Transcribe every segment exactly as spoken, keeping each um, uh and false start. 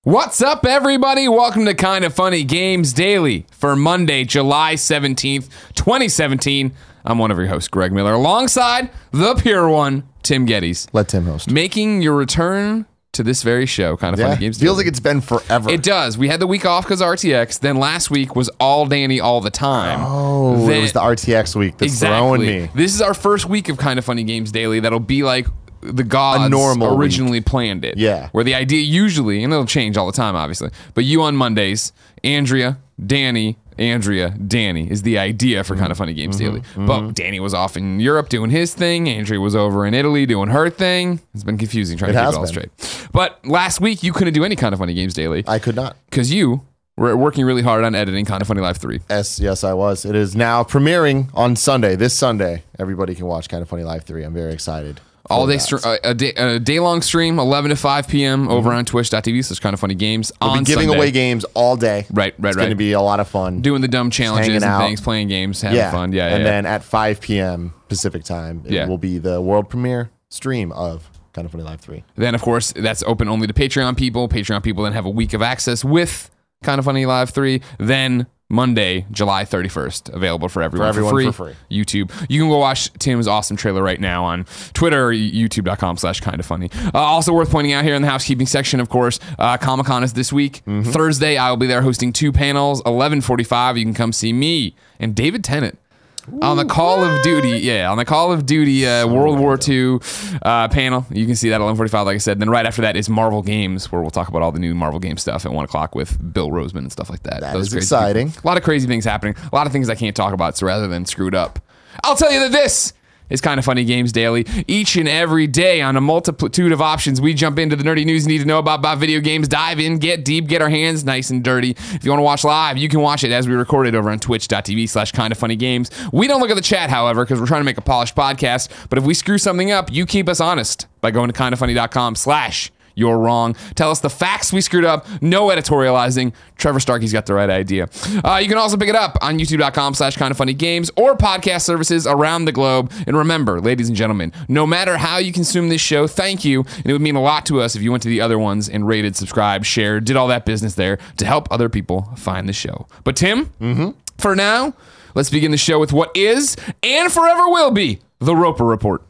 What's up, everybody? Welcome to Kind of Funny Games Daily for Monday, July seventeenth, twenty seventeen. I'm one of your hosts, Greg Miller, alongside the pure one, Tim Geddes. Let Tim host. Making your return to this very show, Kind of Yeah, Funny Games feels Daily. like it's been forever. It does. We had the week off because of R T X. Then last week was all Danny all the time. Oh, then, it was the R T X week that's exactly. throwing me. This is our first week of Kind of Funny Games Daily. That'll be like the gods A normal originally planned it. Yeah. Where the idea usually, and it'll change all the time, obviously, but you on Mondays, Andrea, Danny, Andrea, Danny is the idea for Kind of Funny Games Daily. Mm-hmm. But Danny was off in Europe doing his thing. Andrea was over in Italy doing her thing. It's been confusing trying It to keep has it all been. straight. But last week, you couldn't do any Kind of Funny Games Daily I could not. because you were working really hard on editing Kind of Funny Live three. Yes, yes, I was. It is now premiering on Sunday. This Sunday, everybody can watch Kind of Funny Live three. I'm very excited. All for day, that. str- uh, a day, a day long stream, eleven to five p.m. over on twitch dot t v slash Kind of Funny Games We'll on be giving Sunday. away games all day. Right, right, It's right. going to be a lot of fun. Doing the dumb challenges hanging and out. things, playing games, having yeah. fun. Yeah, yeah. And yeah. then at five p.m. Pacific time, it Yeah. will be the world premiere stream of Kind of Funny Live three. Then, of course, that's open only to Patreon people. Patreon people then have a week of access with Kind of Funny Live three. Then Monday, July thirty-first, available for everyone, For everyone free. for free. YouTube. You can go watch Tim's awesome trailer right now on Twitter or youtube dot com slash kind of funny. Uh, also worth pointing out here in the housekeeping section, of course, uh, Comic-Con is this week. Mm-hmm. Thursday, I will be there hosting two panels, eleven forty-five. You can come see me and David Tennant. On the Call of Duty, yeah, on the Call of Duty uh, World War Two uh, panel. You can see that at eleven forty-five, like I said. Then right after that is Marvel Games, where we'll talk about all the new Marvel Game stuff at one o'clock with Bill Roseman and stuff like that. That Those is crazy exciting. people. A lot of crazy things happening. A lot of things I can't talk about, so rather than screwed up, I'll tell you that this is Kind of Funny Games Daily. Each and every day on a multitude of options, we jump into the nerdy news you need to know about, about video games, dive in, get deep, get our hands nice and dirty. If you want to watch live, you can watch it as we record it over on twitch dot t v slash kind of funny games. We don't look at the chat, however, because we're trying to make a polished podcast. But if we screw something up, you keep us honest by going to kind of funny dot com slash you're wrong. Tell us the facts we screwed up. No editorializing. Trevor Starkey's got the right idea. Uh, you can also pick it up on youtube dot com slash kind of funny games or podcast services around the globe. And remember, ladies and gentlemen, no matter how you consume this show, thank you. And it would mean a lot to us if you went to the other ones and rated, subscribed, shared, did all that business there to help other people find the show. But Tim, mm-hmm. for now, let's begin the show with what is and forever will be the Roper Report.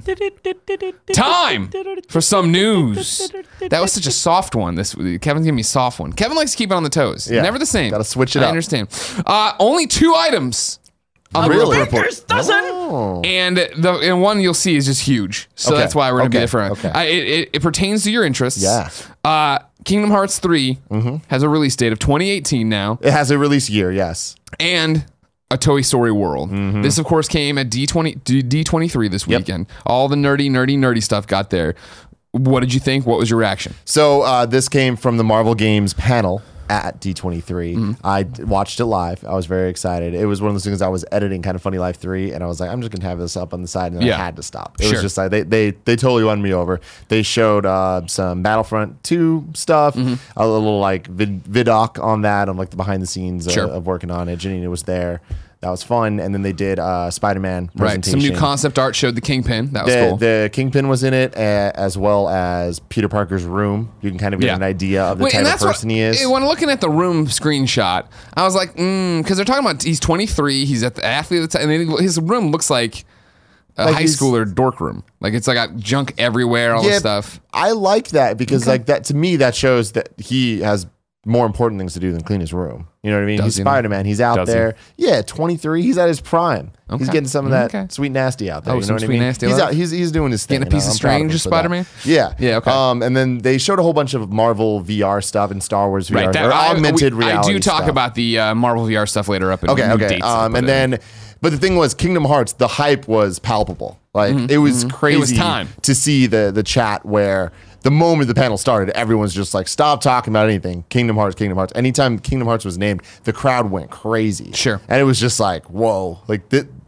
Time for some news. That was such a soft one. This Kevin's giving me a soft one. Kevin likes to keep it on the toes. Yeah. Never the same. Gotta switch it I up. understand. Uh, only two items on the Really? Roper Report. Oh. And the and one you'll see is just huge. So Okay. that's why we're going to be Okay. different. Okay. Uh, it, it, it pertains to your interests. Yeah. Uh, Kingdom Hearts three Mm-hmm. has a release date of twenty eighteen now. It has a release year, yes. And a Toy Story World. This, of course, came at D twenty, D twenty-three this Yep. weekend. All the nerdy, nerdy, nerdy stuff got there. What did you think? What was your reaction? So uh, this came from the Marvel Games panel at D twenty-three. Mm-hmm. I d- watched it live. I was very excited. It was one of those things I was editing Kind of Funny Live three, and I was like, I'm just going to have this up on the side, and then Yeah. I had to stop. It Sure. was just like, they, they, they totally won me over. They showed uh, some Battlefront two stuff, Mm-hmm. a little like vid- vidoc on that, on like the behind the scenes uh, Sure. of working on it. Janina was there. That was fun. And then they did uh, Spider-Man Right. presentation. Some new concept art showed the Kingpin. That was The, cool. the Kingpin was in it, uh, as well as Peter Parker's room. You can kind of get Yeah. an idea of the Wait, type and of that's person what, he is. When looking at the room screenshot, I was like, mm, because they're talking about he's twenty-three, he's at the athlete of the time, and then his room looks like a Like high he's- schooler dork room. Like it's like got junk everywhere, all Yeah, this stuff. I like that because, like, that to me, that shows that he has more important things to do than clean his room. You know what I mean? Does he's he? Spider Man. He's out Does he? there. Yeah, twenty-three. He's at his prime. He's Okay. getting some of that Okay. sweet nasty out there. Oh, you know some what I sweet mean? nasty He's love? out. He's he's doing his thing. Getting a piece and of I'm proud Strange him as for that. Spider-Man? Yeah. Yeah, okay. Um, and then they showed a whole bunch of Marvel V R stuff and Star Wars V R Right. That, or I, augmented we- reality. I do talk stuff. about the uh, Marvel V R stuff later up in Okay, new okay. dates. I'll Um, put and it in. then, but the thing was, Kingdom Hearts, the hype was palpable. Like it was crazy Mm-hmm. It was time. to see the the chat where the moment the panel started, everyone's just like, stop talking about anything. Kingdom Hearts, Kingdom Hearts. Anytime Kingdom Hearts was named, the crowd went crazy. Sure. And it was just like, whoa, like th-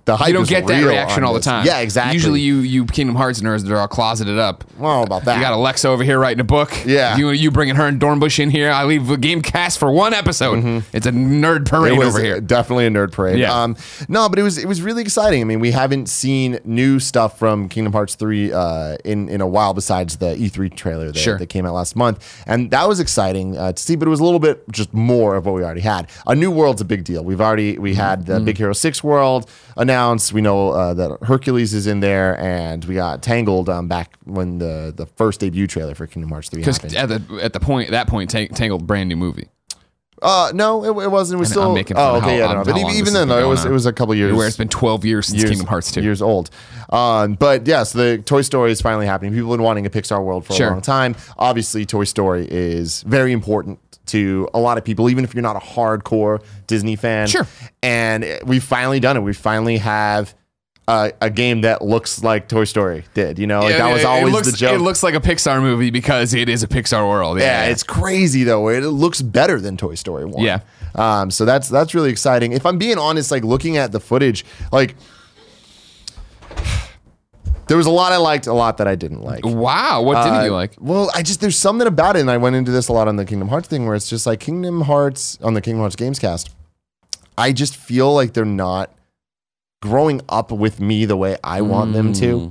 the hype You don't is get that real reaction on all the this. time. Yeah, exactly. Usually you you Kingdom Hearts nerds that are all closeted up. Well, about that. You got Alexa over here writing a book. Yeah. You you bringing her and Dornbush in here. I leave the game cast for one episode. It's a nerd parade Mm-hmm. It was over here. definitely a nerd parade. Yeah. Um, no, but it was it was really exciting. I mean, we haven't seen new stuff from Kingdom Hearts three uh, in in a while besides the E three trailer that, Sure. that came out last month, and that was exciting uh, to see. But it was a little bit just more of what we already had. A new world's a big deal. We've already we had the Mm-hmm. Big Hero six world announced. We know uh, that Hercules is in there, and we got Tangled um, back when the the first debut trailer for Kingdom Hearts three Because happened. at the at the point that point, Tang- Tangled brand new movie. Uh, no, it, it wasn't. It was And still. I'm making fun oh, of okay, how- yeah, no, how but long even, this even has then, been though, it going was on. it was a couple years. Where it's been twelve years since years, Kingdom Hearts two. years old. Um, but yes, the Toy Story is finally happening. People have been wanting a Pixar world for Sure. a long time. Obviously, Toy Story is very important to a lot of people, even if you're not a hardcore Disney fan. Sure. And we've finally done it. We finally have a, a game that looks like Toy Story did. You know, like Yeah, that was it- always it looks, the joke. It looks like a Pixar movie because it is a Pixar world. Yeah, Yeah, it's crazy though. It looks better than Toy Story one. Yeah. Um, so that's that's really exciting. If I'm being honest, like looking at the footage, like there was a lot I liked, a lot that I didn't like. Wow, what didn't Uh, you like? Well, I just there's something about it, and I went into this a lot on the Kingdom Hearts thing, where it's just like Kingdom Hearts on the Kingdom Hearts Gamescast. I just feel like they're not growing up with me the way I want them Mm. to,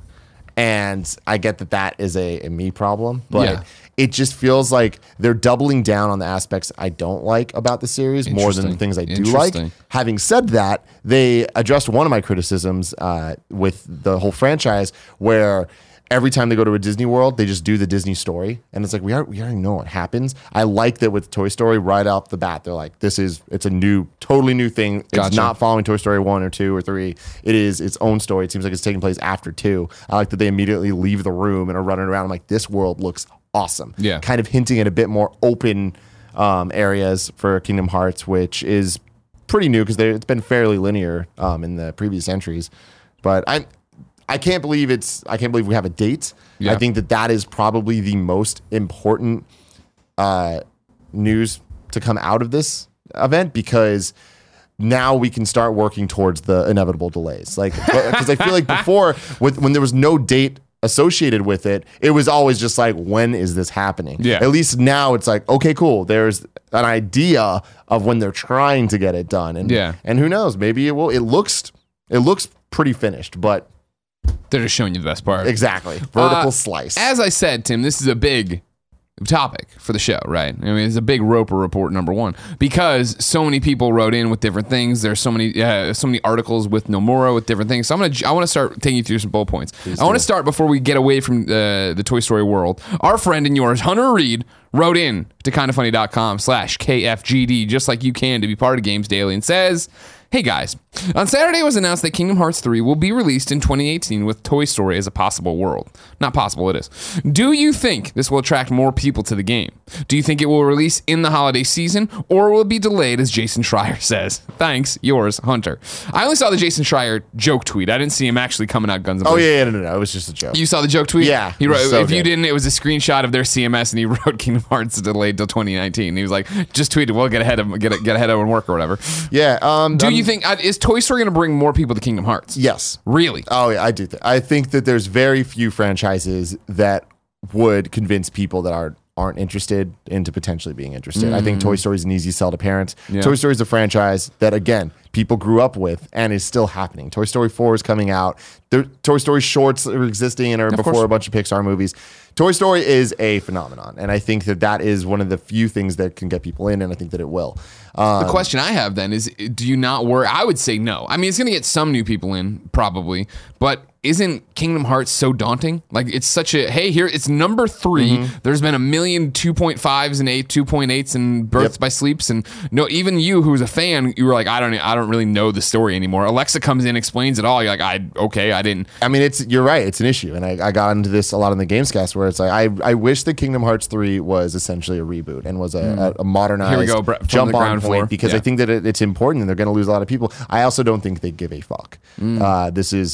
and I get that that is a, a me problem, but Yeah. it just feels like they're doubling down on the aspects I don't like about the series more than the Interesting. things I do like. Interesting. Having said that, they addressed one of my criticisms uh, with the whole franchise, where every time they go to a Disney World, they just do the Disney story, and it's like we already, we already know what happens. I like that with Toy Story right off the bat. They're like, this is it's a new, totally new thing. It's Gotcha. not following Toy Story one or two or three. It is its own story. It seems like it's taking place after two. I like that they immediately leave the room and are running around. I'm like, this world looks awesome. Yeah. Kind of hinting at a bit more open um, areas for Kingdom Hearts, which is pretty new because it's been fairly linear um, in the previous entries. But I'm I can't believe it's I can't believe we have a date. Yeah. I think that that is probably the most important uh, news to come out of this event, because now we can start working towards the inevitable delays. Like, because I feel like before, with when there was no date associated with it, it was always just like, when is this happening? Yeah. At least now it's like, okay, cool. There's an idea of when they're trying to get it done, and Yeah. and who knows? Maybe it will. It looks it looks pretty finished, but They're just showing you the best part. exactly vertical Uh, slice. As I said, Tim, this is a big topic for the show, right? I mean, it's a big Roper report, number one, because so many people wrote in with different things. There's so many, uh, so many articles with Nomura with different things. So I'm gonna, I want to start taking you through some bullet points. I want to start before we get away from uh, the Toy Story world. Our friend and yours, Hunter Reed, wrote in to kindafunny.com slash KFGD, just like you can, to be part of Games Daily, and says, hey guys, on Saturday it was announced that Kingdom Hearts three will be released in twenty eighteen with Toy Story as a possible world. Not possible, it is. Do you think this will attract more people to the game? Do you think it will release in the holiday season, or will it be delayed, as Jason Schreier says? Thanks, yours, Hunter. I only saw the Jason Schreier joke tweet. I didn't see him actually coming out guns and oh blazing. yeah, yeah, no, no, no, it was just a joke. You saw the joke tweet? Yeah, He it wrote, was so if you good. didn't, it was a screenshot of their C M S, and he wrote Kingdom Hearts delayed till twenty nineteen. He was like, just tweet it. We'll get ahead of get get ahead of it and work or whatever. yeah. Um, Do um, you think uh, is Toy Story going to bring more people to Kingdom Hearts? Yes. Really? Oh yeah, I do. Th- I think that there's very few franchises that would convince people that are aren't interested into potentially being interested. I think Toy Story is an easy sell to parents. Yeah. Toy Story is a franchise that, again, people grew up with and is still happening. Toy Story four is coming out. There, Toy Story shorts are existing and are before course. a bunch of Pixar movies. Toy Story is a phenomenon, and I think that that is one of the few things that can get people in, and I think that it will. Um, The question I have then is, do you not worry? I would say no. I mean, it's going to get some new people in, probably, but isn't Kingdom Hearts so daunting? Like, it's such a, hey, here, it's number three. Mm-hmm. There's been a million two point fives and eight, two point eights and Births Yep. by Sleeps. And no, even you, who's a fan, you were like, I don't I don't really know the story anymore. Alexa comes in, explains it all. You're like, I, okay, I didn't. I mean, it's you're right. It's an issue, and I, I got into this a lot in the Gamescast, where it's like I, I wish that Kingdom Hearts three was essentially a reboot and was a, a, a modernized Here we go, br- from jump the on ground point floor. because I Yeah. think that it, it's important, and they're going to lose a lot of people. I also don't think they give a fuck. Mm. Uh, this is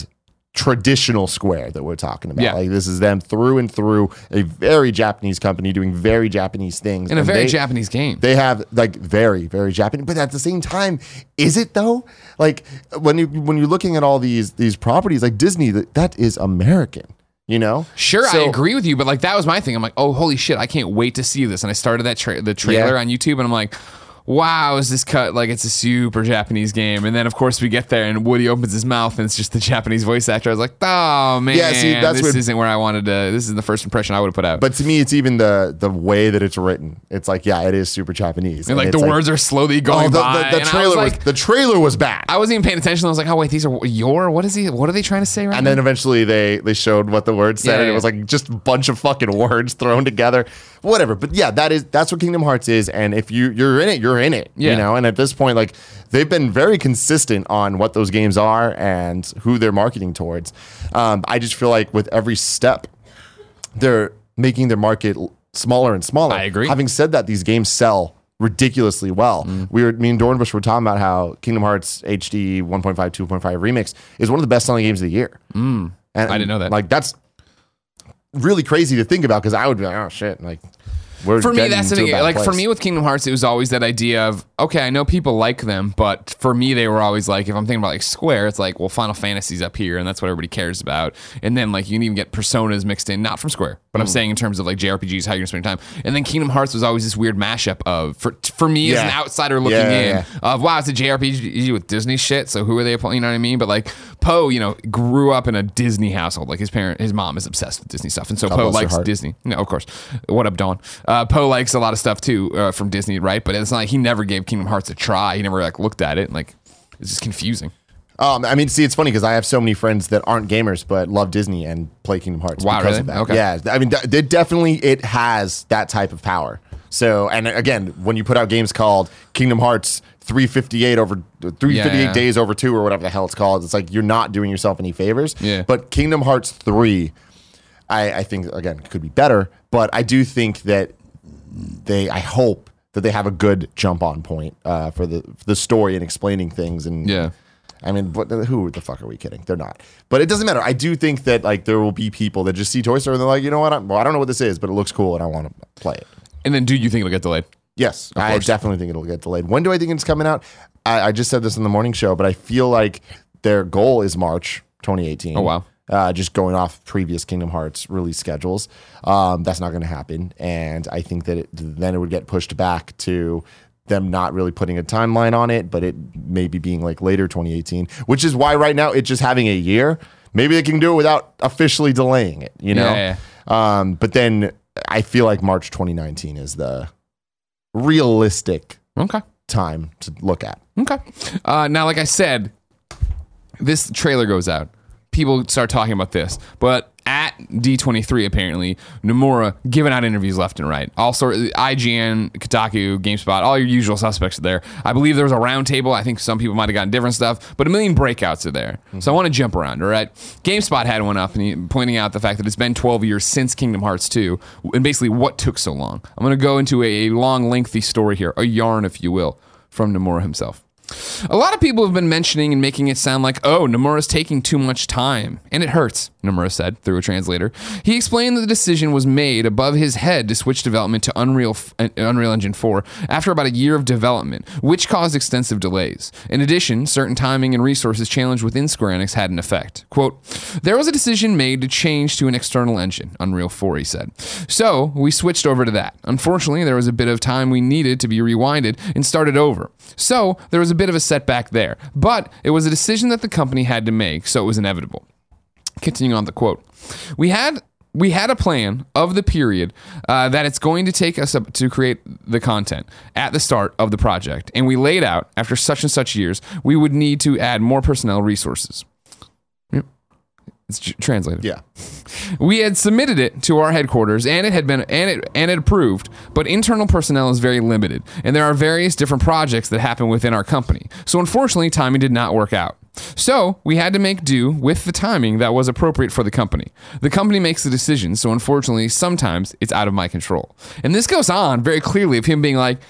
traditional Square that we're talking about. Yeah. Like this is them through and through, a very Japanese company doing very Japanese things. In a And very they- Japanese game. They have like very, very Japanese, but at the same time, is it though? Like when you when you're looking at all these these properties like Disney, that, that is American, you know? Sure, I So- agree with you, but like that was my thing. I'm like, oh, holy shit, I can't wait to see this. And I started that tra- the trailer Yeah. on YouTube, and I'm like, wow, is this cut like it's a super Japanese game? And then of course we get there, and Woody opens his mouth, and it's just the Japanese voice actor. I was like, oh man, Yeah, see, that's this what- isn't where I wanted to. This is the first impression I would have put out. But to me, it's even the the way that it's written. It's like, yeah, it is super Japanese. and like it's the words are slowly going oh, the, by. the, the and I trailer was was, like, the trailer was bad. I wasn't even paying attention. I was like, oh wait, these are your. What is he? What are they trying to say right And now? then eventually they they showed what the words said, Yeah, and yeah. it was like just a bunch of fucking words thrown together. Whatever. But yeah, that is that's what Kingdom Hearts is. And if you you're in it, you're in it. Yeah. You know. And at this point, like they've been very consistent on what those games are and who they're marketing towards. Um, I just feel like with every step, they're making their market l- smaller and smaller. I agree. Having said that, these games sell ridiculously well. Mm. We were me and Dornbush were talking about how Kingdom Hearts H D one point five, two point five Remix is one of the best selling games of the year. Mm. And I didn't know that. Like that's really crazy to think about because I would be like, oh shit, like we're For me, getting that's the to a thing. bad Like for place. me with Kingdom Hearts, it was always that idea of okay, I know people like them, but for me, they were always like, if I'm thinking about like Square, it's like, well, Final Fantasy's up here, and that's what everybody cares about. And then like you can even get Personas mixed in, not from Square, but I'm Mm. saying in terms of like J R P Gs, how you're gonna spend your time. And then Kingdom Hearts was always this weird mashup of for for me as Yeah. an outsider looking Yeah, yeah, in yeah. of wow, it's a J R P G with Disney shit. So who are they playing? You know what I mean? But like Poe, you know, grew up in a Disney household. Like his parent, his mom is obsessed with Disney stuff, and so Poe bless her likes heart. Disney. No, of course. What up, Dawn? Uh, Poe likes a lot of stuff too uh, from Disney, right? But it's not like he never gave Kingdom Hearts a try. He never like looked at it. Like it's just confusing. Um, I mean, see, it's funny because I have so many friends that aren't gamers but love Disney and play Kingdom Hearts. Wow, because really? of that. Okay. Yeah, I mean, th- it definitely it has that type of power. So, and again, when you put out games called Kingdom Hearts three fifty-eight over three fifty-eight Yeah, yeah. days over two or whatever the hell it's called, it's like you're not doing yourself any favors. Yeah. But Kingdom Hearts three, I, I think again could be better, but I do think that they, I hope that they have a good jump on point uh, for the for the story and explaining things and Yeah. I mean, what, who the fuck are we kidding? They're not. But it doesn't matter. I do think that like there will be people that just see Toy Story and they're like, you know what? I, well, I don't know what this is, but it looks cool and I want to play it. And then, do you think it'll get delayed? Yes, I course. definitely think it'll get delayed. When do I think it's coming out? I, I just said this in the morning show, but I feel like their goal is March twenty eighteen. Oh, wow. Uh, just going off previous Kingdom Hearts release schedules. Um, that's not going to happen. And I think that it, then it would get pushed back to them not really putting a timeline on it, but it maybe being like later twenty eighteen, which is why right now it's just having a year. Maybe they can do it without officially delaying it, you know? Yeah, Um, but then I feel like March twenty nineteen is the realistic Okay. time to look at. Okay. Uh, now, like I said, this trailer goes out. People start talking about this, but at D twenty-three, apparently, Nomura giving out interviews left and right. All sort of I G N, Kotaku, GameSpot, all your usual suspects are there. I believe there was a roundtable. I think some people might have gotten different stuff, but a million breakouts are there. So I want to jump around, all right? GameSpot had one up and he, pointing out the fact that it's been twelve years since Kingdom Hearts two, and basically what took so long. I'm going to go into a long, lengthy story here, a yarn, if you will, from Nomura himself. A lot of people have been mentioning and making it sound like, oh, Nomura's taking too much time. And it hurts, Nomura said through a translator. He explained that the decision was made above his head to switch development to Unreal, uh, Unreal Engine four after about a year of development, which caused extensive delays. In addition, certain timing and resources challenged within Square Enix had an effect. Quote, there was a decision made to change to an external engine, Unreal four, he said. So we switched over to that. Unfortunately, there was a bit of time we needed to be rewinded and started over. So there was a bit of a setback there, but it was a decision that the company had to make, so it was inevitable. Continuing on the quote, we had we had a plan of the period uh, that it's going to take us up to create the content at the start of the project, and we laid out after such and such years we would need to add more personnel resources. Yep. It's tr- translated. Yeah. We had submitted it to our headquarters and it had been and it and it approved, but internal personnel is very limited and there are various different projects that happen within our company. So unfortunately, timing did not work out. So we had to make do with the timing that was appropriate for the company. The company makes the decisions, so unfortunately, sometimes it's out of my control. And this goes on very clearly of him being like,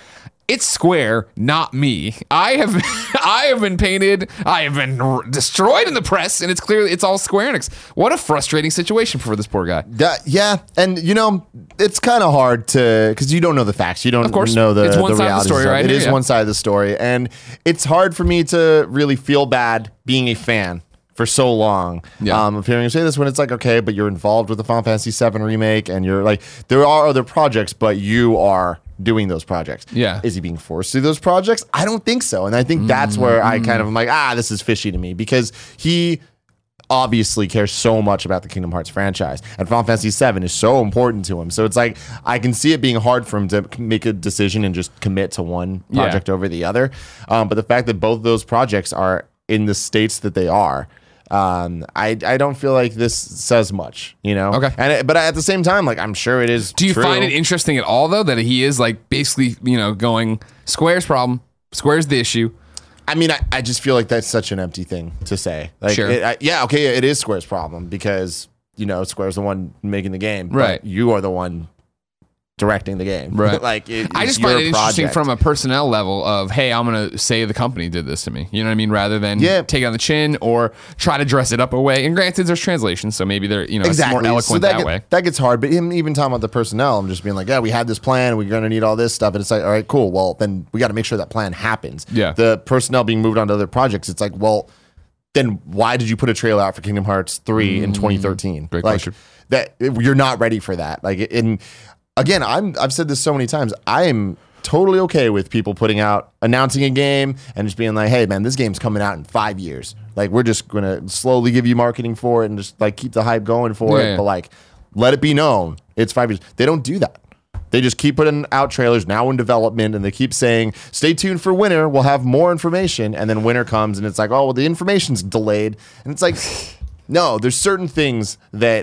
it's Square, not me. I have I have been painted, I have been r- destroyed in the press, and it's clearly it's all Square Enix. What a frustrating situation for this poor guy. That, yeah, and you know it's kind of hard to because you don't know the facts. You don't Of course. know the It's one the side of the realities story, of- right It here, is yeah. one side of the story, and it's hard for me to really feel bad being a fan for so long. Yeah. Um, of hearing you say this when it's like, okay, but you're involved with the Final Fantasy seven remake, and you're like, there are other projects, but you are doing those projects. Yeah. Is he being forced to do those projects? I don't think so, and I think that's where I kind of am like, ah, this is fishy to me because he obviously cares so much about the Kingdom Hearts franchise, and Final Fantasy seven is so important to him. So it's like I can see it being hard for him to make a decision and just commit to one Yeah. project over the other. Um, but the fact that both of those projects are in the states that they are, um, I I don't feel like this says much, you know. Okay. And it, but at the same time, like I'm sure it is. Do you true. find it interesting at all, though, that he is like basically, you know, going Square's problem, Square's the issue? I mean, I, I just feel like that's such an empty thing to say. Like, Sure. it, I, yeah, okay, it is Square's problem because, you know, Square's the one making the game. But Right. you are the one directing the game. Right. like, it, I it's just find your it interesting project. from a personnel level of, hey, I'm going to say the company did this to me. You know what I mean? Rather than Yeah. take it on the chin or try to dress it up away. And granted, there's translation, so maybe they're, you know, Exactly. it's more eloquent so that, that, get- way. that gets hard. But him even talking about the personnel, I'm just being like, yeah, we had this plan. We're going to need all this stuff. And it's like, all right, cool. Well, then we got to make sure that plan happens. Yeah. The personnel being moved on to other projects, it's like, well, then why did you put a trailer out for Kingdom Hearts three in twenty thirteen? Great like, question. That you're not ready for that. Like, in again, I'm I've said this so many times. I am totally okay with people putting out announcing a game and just being like, hey man, this game's coming out in five years. Like, we're just gonna slowly give you marketing for it and just like keep the hype going for Yeah, it. yeah. But like, let it be known it's five years. They don't do that. They just keep putting out trailers now in development, and they keep saying, stay tuned for winter. We'll have more information. And then winter comes, and it's like, oh, well, the information's delayed. And it's like, no, there's certain things that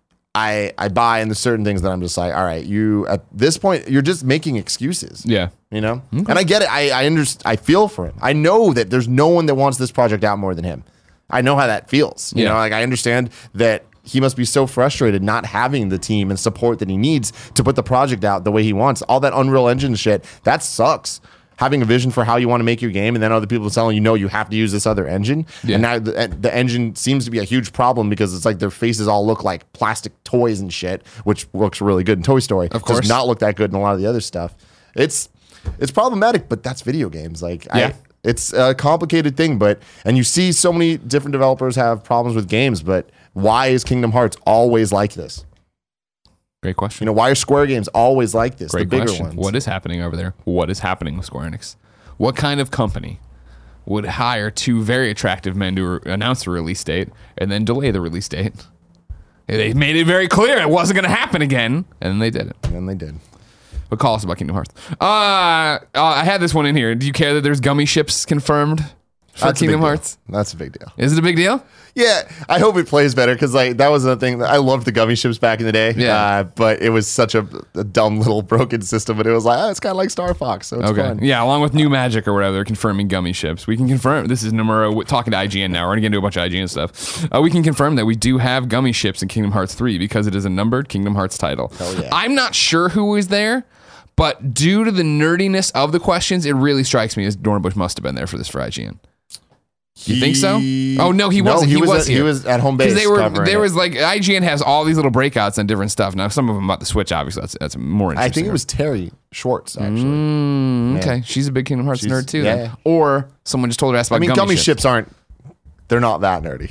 I I buy, and there's certain things that I'm just like, all right, you, at this point, you're just making excuses. Yeah. You know? And I get it. I, I understand. I feel for him. I know that there's no one that wants this project out more than him. I know how that feels. You Yeah. know, like I understand that he must be so frustrated not having the team and support that he needs to put the project out the way he wants. All that Unreal Engine shit, that sucks. Having a vision for how you want to make your game, and then other people telling you, no, you have to use this other engine. Yeah. And now the, the engine seems to be a huge problem because it's like their faces all look like plastic toys and shit, which looks really good in Toy Story. Of course. Does not look that good in a lot of the other stuff. It's it's problematic, but that's video games. Like, Yeah. I, it's a complicated thing, but and you see so many different developers have problems with games, but why is Kingdom Hearts always like this? Great question. You know, why are Square games always like this? Great the bigger question. ones. What is happening over there? What is happening with Square Enix? What kind of company would hire two very attractive men to re- announce a release date and then delay the release date? They made it very clear it wasn't going to happen again, and then they did it. And they did. But call us about Kingdom Hearts. Uh, uh, I had this one in here. Do you care that there's gummy ships confirmed for That's a big Kingdom deal. Hearts? That's a big deal. Is it a big deal? Yeah, I hope it plays better because like that was the thing. That I loved the gummy ships back in the day. Yeah. uh, but it was such a, a dumb little broken system. But it was like, oh, it's kind of like Star Fox, so it's Okay. fun. Yeah, along with New Magic or whatever, they're confirming gummy ships. We can confirm. This is Nomura w- talking to I G N now. We're going to get into a bunch of I G N stuff. Uh, we can confirm that we do have gummy ships in Kingdom Hearts three because it is a numbered Kingdom Hearts title. Hell yeah. I'm not sure who was there, but due to the nerdiness of the questions, it really strikes me as Dornbush must have been there for this for I G N. You think so? Oh no, he wasn't. He, was was at, here. he was at home base. Because they were, covering there it. was like I G N has all these little breakouts on different stuff. Now some of them about the Switch, obviously that's that's more interesting. I think it was Terry Schwartz actually. Mm, okay, she's a big Kingdom Hearts She's- nerd too. yeah. Then. Or someone just told her to ask about I mean, gummy, gummy ships. ships aren't. They're not that nerdy.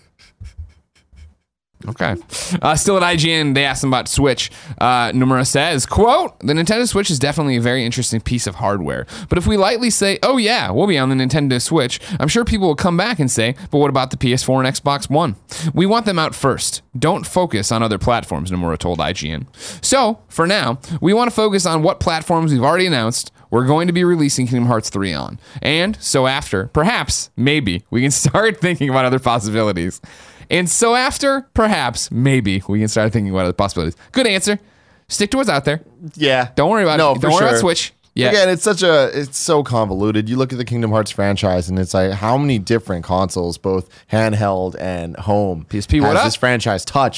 Okay. Uh, still at I G N, they asked him about Switch. Uh, Nomura says, quote, the Nintendo Switch is definitely a very interesting piece of hardware. But if we lightly say, oh yeah, we'll be on the Nintendo Switch, I'm sure people will come back and say, but what about the P S four and Xbox One? We want them out first. Don't focus on other platforms, Nomura told I G N. So, for now, we want to focus on what platforms we've already announced we're going to be releasing Kingdom Hearts three on. And so after, perhaps, maybe, we can start thinking about other possibilities. And so after, perhaps, maybe, we can start thinking about other possibilities. Good answer. Stick to what's out there. Yeah. Don't worry about no, it. for Don't worry sure. about Switch. Yeah. Again, it's such a it's so convoluted. You look at the Kingdom Hearts franchise, and it's like how many different consoles, both handheld and home, P S P, what has up? this franchise touched?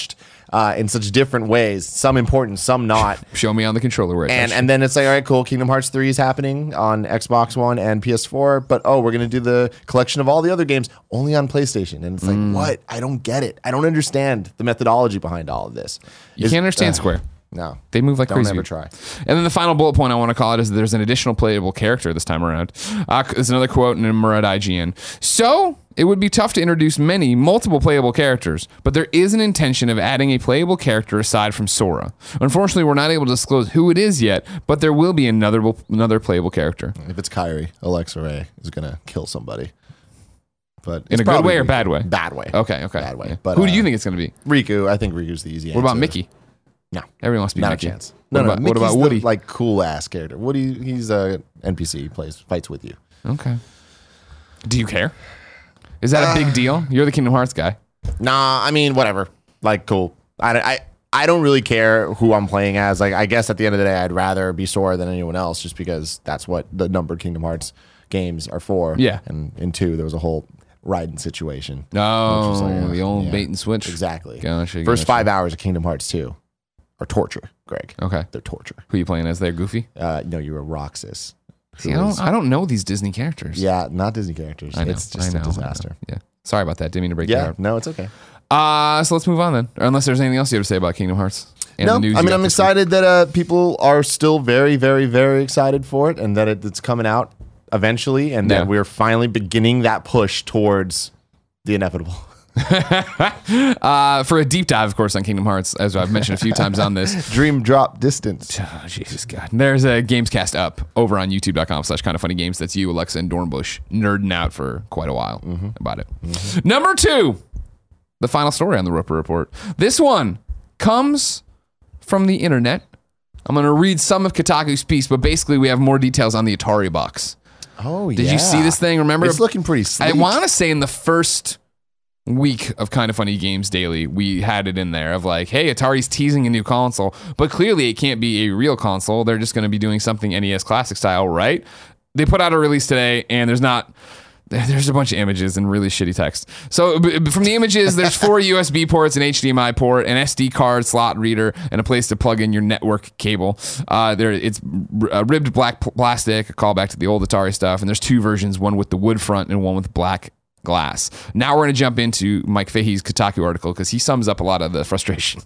uh, in such different ways, some important, some not. Show me on the controller where it And touched. and then it's like, all right, cool. Kingdom Hearts three is happening on Xbox One and P S four, but oh, we're gonna do the collection of all the other games only on PlayStation. And it's like, Mm. what? I don't get it. I don't understand the methodology behind all of this. You Is- can't understand uh, Square. No, They move like don't crazy. ever try. And then the final bullet point I want to call it is that there's an additional playable character this time around. Uh, there's another quote in Murad I G N. So, it would be tough to introduce many, multiple playable characters, but there is an intention of adding a playable character aside from Sora. Unfortunately, we're not able to disclose who it is yet, but there will be another another playable character. If it's Kyrie, Alexa Ray is gonna kill somebody. But In it's a good probably way or Riku. bad way? Bad way. Okay, okay. Bad way. Yeah. But who do uh, you think it's going to be? Riku. I think Riku's the easy What about answer. Mickey? No, Everyone wants to be not Mickey. a chance. What No, about, no. what about Mickey's the, Woody? like cool ass character. Woody, he's a N P C. He plays fights with you. Okay. Do you care? Is that a big deal? You're the Kingdom Hearts guy. Nah, I mean whatever. Like cool. I, I I don't really care who I'm playing as. Like I guess at the end of the day, I'd rather be Sora than anyone else, just because that's what the numbered Kingdom Hearts games are for. Yeah. And in two, there was a whole riding situation. No, Which was like, uh, the old yeah. bait and switch. Exactly. Gotcha, First gotcha. five hours of Kingdom Hearts two are torture, Greg. Okay. They're torture. Who you playing as there, Goofy? Uh, no, you were Roxas. who See, I don't, was- I don't know these Disney characters. yeah, not Disney characters. I know. It's just I know, a I know. disaster. Yeah. Sorry about that. Didn't mean to break your Yeah, heart. no, it's okay. Uh, so let's move on then. Or unless there's anything else you have to say about Kingdom Hearts. And No, the news I you mean got I'm this week. excited that uh, people are still very, very, very excited for it, and that it, it's coming out eventually, and Yeah. that we're finally beginning that push towards the inevitable. Uh, for a deep dive, of course, on Kingdom Hearts, as I've mentioned a few times on this. Dream drop distance. Oh, Jesus God. There's a Gamescast up over on youtube.com slash kind of funny games. That's you, Alexa, and Dornbush nerding out for quite a while about it. Number two, the final story on the Roper Report. This one comes from the internet. I'm going to read some of Kotaku's piece, but basically we have more details on the Atari box. Oh, yeah. Did you see this thing? Remember? It's looking pretty sleek. I want to say in the first week of Kind of Funny Games Daily, we had it in there of like, hey, Atari's teasing a new console, but clearly it can't be a real console. They're just going to be doing something N E S Classic style, right? They put out a release today, and there's not... There's a bunch of images and really shitty text. So b- b- from the images, there's four U S B ports, an H D M I port, an S D card slot reader, and a place to plug in your network cable. Uh, there, it's r- uh, ribbed black pl- plastic, a callback to the old Atari stuff. And there's two versions, one with the wood front and one with black glass. Now we're going to jump into Mike Fahey's Kotaku article because he sums up a lot of the frustration.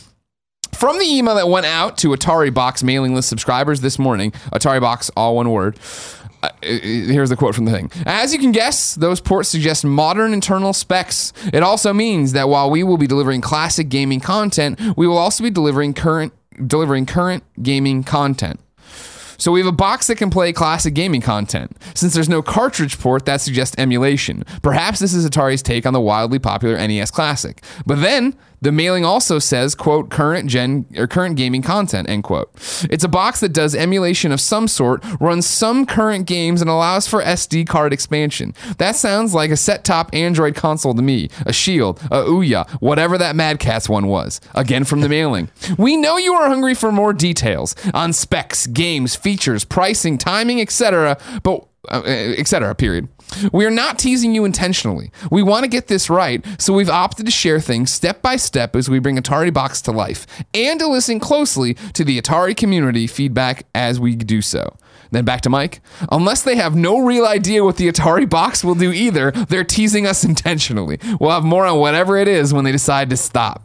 From the email that went out to Atari Box mailing list subscribers this morning, Atari Box, all one word. Uh, here's the quote from the thing. As you can guess, those ports suggest modern internal specs. It also means that while we will be delivering classic gaming content, we will also be delivering current delivering current gaming content. So we have a box that can play classic gaming content. Since there's no cartridge port, that suggests emulation. Perhaps this is Atari's take on the wildly popular N E S Classic. But then the mailing also says, quote, current gen or current gaming content, end quote. It's a box that does emulation of some sort, runs some current games, and allows for S D card expansion. That sounds like a set-top Android console to me. A Shield, a Ouya, whatever that Mad Catz one was. Again from the mailing. We know you are hungry for more details on specs, games, features, pricing, timing, et cetera, but uh, et cetera, period. We are not teasing you intentionally. We want to get this right, so we've opted to share things step by step as we bring Atari Box to life, and to listen closely to the Atari community feedback as we do so. Then back to Mike. Unless they have no real idea what the Atari Box will do either, they're teasing us intentionally. We'll have more on whatever it is when they decide to stop.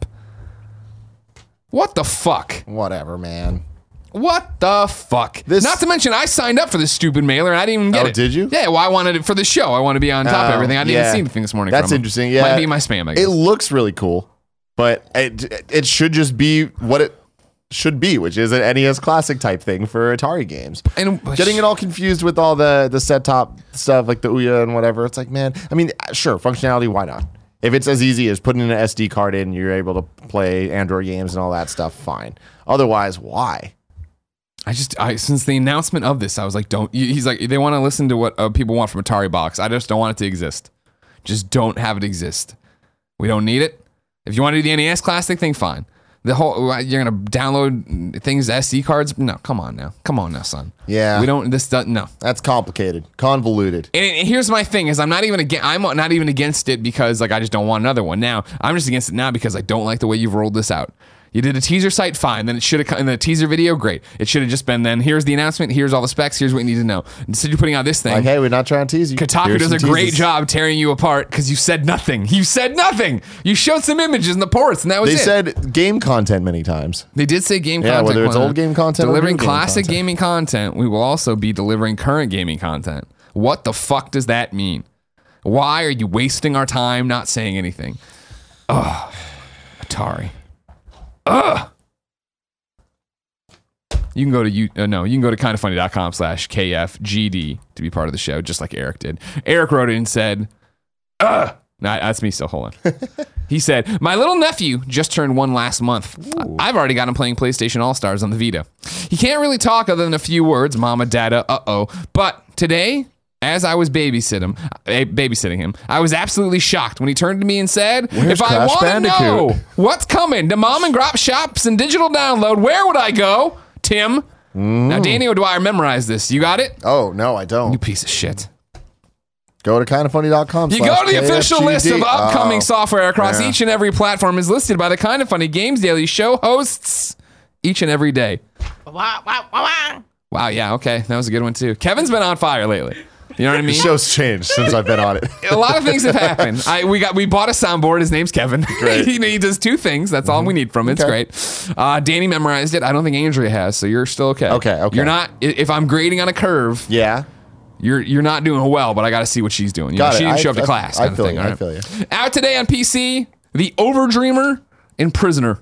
What the fuck? Whatever, man. What the fuck? This- Not to mention, I signed up for this stupid mailer and I didn't even get Oh, it. did you? Yeah, well, I wanted it for the show. I want to be on top of Oh, everything. I didn't yeah. even see anything this morning. That's from 'em. interesting. Yeah. Might be my spam, I guess. It looks really cool, but it it should just be what it should be, which is an N E S Classic type thing for Atari games. And- Getting it all confused with all the the set top stuff like the Ouya and whatever, it's like, man, I mean, sure, functionality, why not? If it's as easy as putting an S D card in, you're able to play Android games and all that stuff, fine. Otherwise, why? I just, I since the announcement of this, I was like, don't. He's like, they want to listen to what uh, people want from Atari Box. I just don't want it to exist. Just don't have it exist. We don't need it. If you want to do the N E S Classic thing, fine. The whole you're gonna download things S D cards? No, come on now, come on now, son. Yeah. we don't. This does no. That's complicated, convoluted. And, and here's my thing: is I'm not even against. I'm not even against it because like I just don't want another one. Now I'm just against it now because I don't like the way you've rolled this out. You did a teaser site, fine. Then it should have come in the teaser video, great. It should have just been then. Here's the announcement. Here's all the specs. Here's what you need to know. Instead, you're putting out this thing. Like, hey, we're not trying to tease you. Kotaku Here's does a some great teases. job tearing you apart because you said nothing. You said nothing. You showed some images in the ports, and that was They it. said game content many times. They did say game Yeah, content. whether it's Quinn. old game content or delivering new game classic content. gaming content, we will also be delivering current gaming content. What the fuck does that mean? Why are you wasting our time not saying anything? Ugh. Atari. Ugh. You can go to you uh, no, you can go to kindoffunny.com slash KFGD to be part of the show, just like Eric did. Eric wrote it and said, Ugh. No, that's me still. Hold on. He said, my little nephew just turned one last month. Ooh. I've already got him playing PlayStation All-Stars on the Vita. He can't really talk other than a few words, mama, dada, uh-oh. But today, as I was babysit him, eh, babysitting him, I was absolutely shocked when he turned to me and said, Where's if I Crash want to Bandicoot? know what's coming to mom and grop shops and digital download, where would I go? Tim. Mm. Now, Danny O'Dwyer memorized this. You got it? Oh, no, I You don't. piece of shit. Go to kindoffunny dot com. You go to the official list of upcoming software across yeah. each and every platform is listed by the Kind of Funny Games Daily show hosts each and every day. Wow, wow, wow, wow. Wow, yeah, okay. That was a good one, too. Kevin's been on fire lately. You know what I The mean? show's changed since I've been on it. A lot of things have happened. I we got we bought a soundboard. His name's Kevin. Great. he, he does two things. That's all we need from it. It's Okay. great. Uh, Danny memorized it. I don't think Andrea has, so you're still okay. Okay, okay. You're not. i- If I'm grading on a curve, Yeah. you're you're not doing well. But I got to see what she's doing. You Got know, it. she didn't I- show up to I- class. I kind of feel thing, you. all I right? feel you. Out today on P C, The Overdreamer and Prisoner.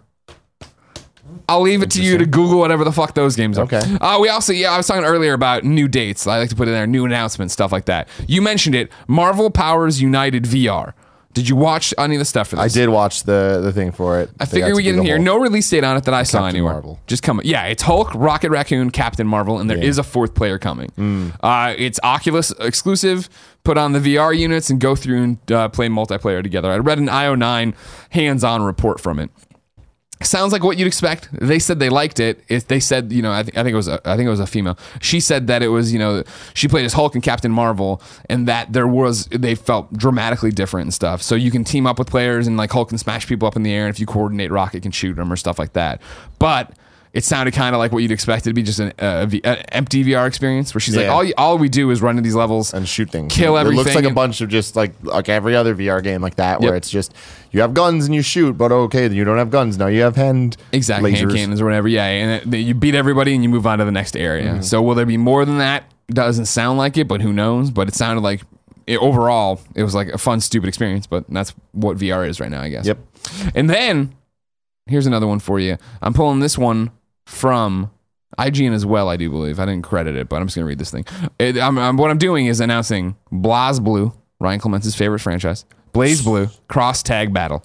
I'll leave it to you to Google whatever the fuck those games are. Okay. Uh, we also, yeah, I was talking earlier about new dates. I like to put in there new announcements, stuff like that. You mentioned it. Marvel Powers United V R. Did you watch any of the stuff for this? I did watch the, the thing for it. I They got figured to we do get in the here. whole- No release date on it that I saw Captain anywhere. Marvel. Just come. Yeah, it's Hulk, Rocket Raccoon, Captain Marvel, and there is Yeah. a fourth player coming. Mm. Uh, it's Oculus exclusive. Put on the V R units and go through and uh, play multiplayer together. I read an I O nine hands-on report from it. Sounds like what you'd expect. They said they liked it. It they said, you know, I, th- I think it was a, I think it was a female. She said that it was, you know, she played as Hulk and Captain Marvel, and that there was they felt dramatically different and stuff. So you can team up with players, and like Hulk can smash people up in the air, and if you coordinate, Rocket can shoot them or stuff like that. But it sounded kind of like what you'd expect it to be, just an uh, v- uh, empty V R experience where she's like, Yeah. all you, all we do is run to these levels and shoot things. kill It looks everything like a and- bunch of just like like every other V R game like that, where Yep. it's just you have guns and you shoot, but okay, you don't have guns now. You have hand Exactly, hand lasers. cannons or whatever. Yeah, and it, you beat everybody and you move on to the next area. Mm-hmm. So will there be more than that? Doesn't sound like it, but who knows? But it sounded like it, overall it was like a fun, stupid experience. But that's what V R is right now, I guess. Yep. And then here's another one for you. I'm pulling this one from I G N as well, I do believe. I didn't credit it, but I'm just gonna read this thing. It, I'm, I'm, what I'm doing is announcing BlazBlue, Ryan Clemence's favorite franchise, BlazBlue Cross Tag Battle.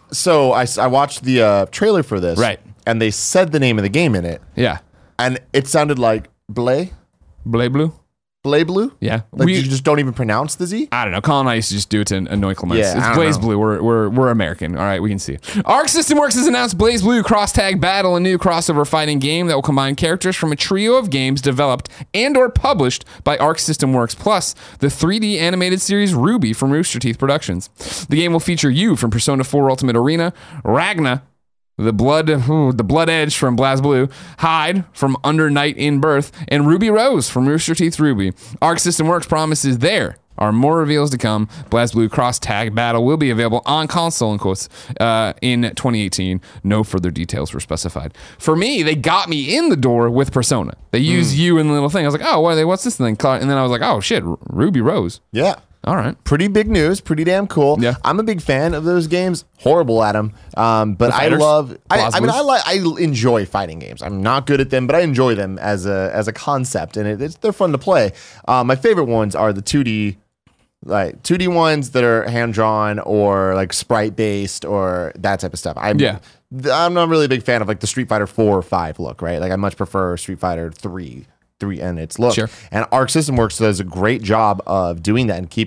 So I, s- I watched the uh, trailer for this, Right. And they said the name of the game in it, Yeah, and it sounded like Blay, BlazBlue. Blay Blue. Yeah, Like We- you just don't even pronounce the Z. I don't know. Colin and I used to just do it to annoy Clements. Yeah, I it's don't Blaze know. Blue. We're, we're, we're American. All right, we can see. Arc System Works has announced Blaze Blue Cross Tag Battle, a new crossover fighting game that will combine characters from a trio of games developed and or published by Arc System Works, plus the three D animated series Ruby from Rooster Teeth Productions. The game will feature you from Persona four Ultimate Arena, Ragna, the blood, ooh, the blood edge from BlazBlue, Hyde from Under Night in Birth, and Ruby Rose from Rooster Teeth Ruby. Arc System Works promises there are more reveals to come. BlazBlue Cross Tag Battle will be available on console in quotes uh, in twenty eighteen. No further details were specified. For me, they got me in the door with Persona. They used you in the little thing. I was like, oh, what are they, what's this thing? And then I was like, oh shit, R- Ruby Rose. Yeah. All right. Pretty big news, pretty damn cool. Yeah. I'm a big fan of those games. Horrible at them, um, but I fighters? love. I, I mean, Plazmas? I like. I enjoy fighting games. I'm not good at them, but I enjoy them as a as a concept, and it, it's, they're fun to play. Uh, my favorite ones are the two D, like two D ones that are hand drawn or like sprite based or that type of stuff. I'm, Yeah. th- I'm not really a big fan of like the Street Fighter four or five look. Right, like I much prefer Street Fighter three. Three and its look. Sure. And Arc System Works does a great job of doing that and keeping it